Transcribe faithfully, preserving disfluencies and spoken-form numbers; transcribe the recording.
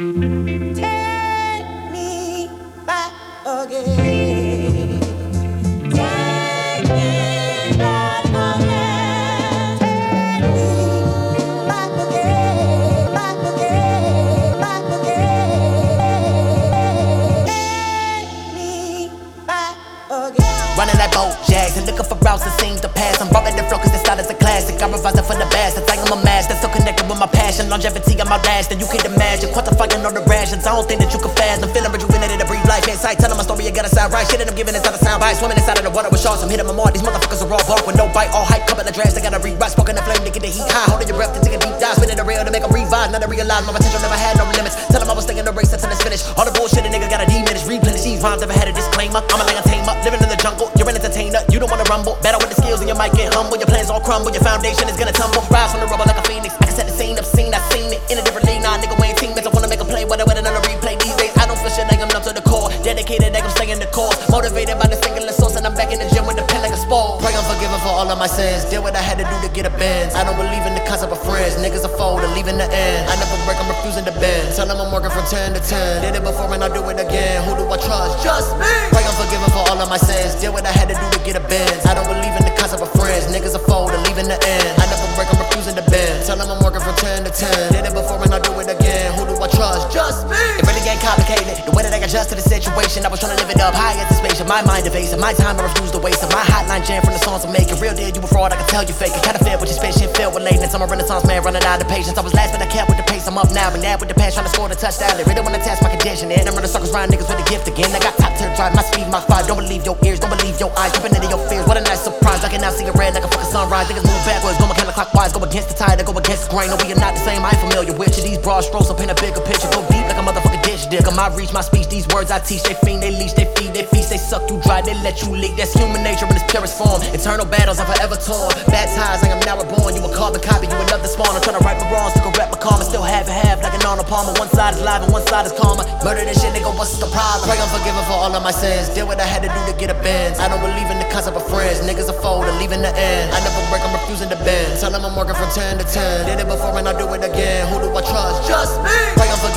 Take me back again. Take me back again. Take me back again. Back again. Back again. Take me back again. Running that boat, jags, and looking for routes that seem to pass. I'm bumping the flow cause this style is a classic. I revise it for the best. I think I'm a master, so connected with my passion. Longevity, I'm outlasting. You can't imagine. Quantifying all the rations. I don't think that you can fast. I'm feeling rejuvenated to breathe life inside. Telling my story, you gotta sound right. Shit that I'm giving inside the sound bite. Swimming inside of the water with sharks. I'm hitting my mark. These motherfuckers are all bark with no bite. All hype, couple of drafts. They gotta rewrite. Smoking the flame to get the heat high. Holding your breath to take a deep dive. Spinning the rail to make them revive. Now they realize my potential never had no limits. Tell them I was thinking the race until it's finished. All the bullshit a nigga gotta diminish. Replenish these rhymes. Never had a disclaimer. I'm a like a tamer. Living in the jungle. You're an entertainer. You don't wanna rumble. Battle with the skills and you might get humble. Your plans all crumble. Your foundation is gonna tumble. Rise from the rubble like a phoenix. I can set the scene up, seen, I seen it. In a different league, nah, nigga, we ain't teammates. I wanna make a play, whether with another replay. These days, I don't feel shit like I'm numb to the core. Dedicated, like I'm staying the course. Motivated by the singular source, and I'm back in the gym with the pen like a sport. Pray I'm forgiven for all of my sins. Did what I had to do to get a Benz. I don't believe in the concept of friends. Niggas are fold and leaving the end. I never break, I'm refusing to bend. Tell them I'm working from ten to ten. Did it before and I'll do it again. Who do I trust? Just me. Pray I'm forgiven for all of my sins. Did what I had to do to get a Benz. I don't believe in the concept of friends. Niggas are fold and leaving the end. I never break, I'm refusing to bend. Tell them I'm working from ten to ten. Did it before and I'll do it again. Who do I trust? Just me. It really ain't complicated. The way that I adjust to the situation, I was trying to live it up high anticipation. My mind evasive, my time I refuse to waste it. My hotline jam from the songs I'm making. Real deal, you a fraud, I can tell you fake it. Kinda fair with your space, shit filled with lateness. I'm a renaissance man running out of patience. I was last but I kept with the pace. I'm up now and that with the pass, trying to score the touchdown. They really wanna test my condition. And I'm running circles around niggas with a gift again. I got top tier drive, my speed, my five. Don't believe your ears, don't believe your eyes. Tripping into your fears, what a nice surprise. I can now see it red like a fucking sunrise. Niggas move backwards, going counterclockwise. Go against the tide, I go against the grain. No, we are not the same, I ain't familiar with you. These broad strokes, I paint a bigger picture. Go deep like a motherfucking ditch digger. My reach, my speech, these words I teach. They fiend, they leash, they feed, they feast. They suck you dry, they let you leak. That's human nature in its purest form. Eternal battles, I'm forever torn. Bad ties, I am now reborn. You a carbon copy, you another spawn. I'm trying to right my wrongs, to correct my karma. Still half and half like an Arnold Palmer. One side is live and one side is karma. Murder this shit, nigga, what's the problem? Pray I'm forgiven for all of my sins. Did what I had to do to get a Benz. I don't believe in the concept of friends. Niggas are fold and leaving the end. I never break, I'm refusing to bend. Tell them I'm working from ten to ten. Did it before and I'll do it again. Who do I trust? Just me. Pray I'm